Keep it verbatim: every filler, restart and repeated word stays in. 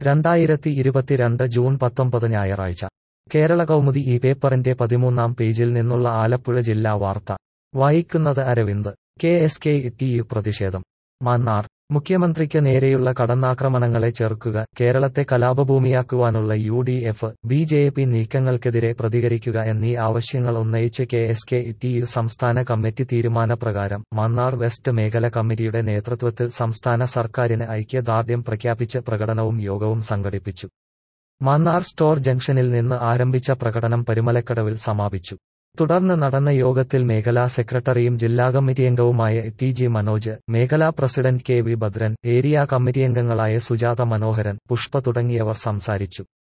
രണ്ടായിരത്തി ഇരുപത്തിരണ്ട് ജൂൺ പത്തൊമ്പത് ഞായറാഴ്ച കേരള കൗമുദി ഈ പേപ്പറിന്റെ പതിമൂന്നാം പേജിൽ നിന്നുള്ള ആലപ്പുഴ ജില്ലാ വാർത്ത വായിക്കുന്നത് Aravind. K S K T U പ്രതിഷേധം. മാന്നാർ. മുഖ്യമന്ത്രിക്ക് നേരെയുള്ള കടന്നാക്രമണങ്ങളെ ചെറുക്കുക, കേരളത്തെ കലാപഭൂമിയാക്കുവാനുള്ള U D F, B J P നീക്കങ്ങൾക്കെതിരെ പ്രതികരിക്കുക എന്നീ ആവശ്യങ്ങൾ ഉന്നയിച്ച് K S K T U സംസ്ഥാന കമ്മിറ്റി തീരുമാനപ്രകാരം മാന്നാർ വെസ്റ്റ് മേഖല കമ്മിറ്റിയുടെ നേതൃത്വത്തിൽ സംസ്ഥാന സർക്കാരിന് ഐക്യദാർഢ്യം പ്രഖ്യാപിച്ച് പ്രകടനവും യോഗവും സംഘടിപ്പിച്ചു. മാന്നാർ സ്റ്റോർ ജംഗ്ഷനിൽ നിന്ന് ആരംഭിച്ച പ്രകടനം പരുമലക്കടവിൽ സമാപിച്ചു. തുടർന്ന് നടന്ന യോഗത്തിൽ മേഖലാ സെക്രട്ടറിയും ജില്ലാ കമ്മിറ്റിയംഗവുമായ ടി ജി മനോജ്, മേഖലാ president K V Bhadran, area കമ്മിറ്റിയംഗങ്ങളായ സുജാത മനോഹരൻ, പുഷ്പ തുടങ്ങിയവർ സംസാരിച്ചു.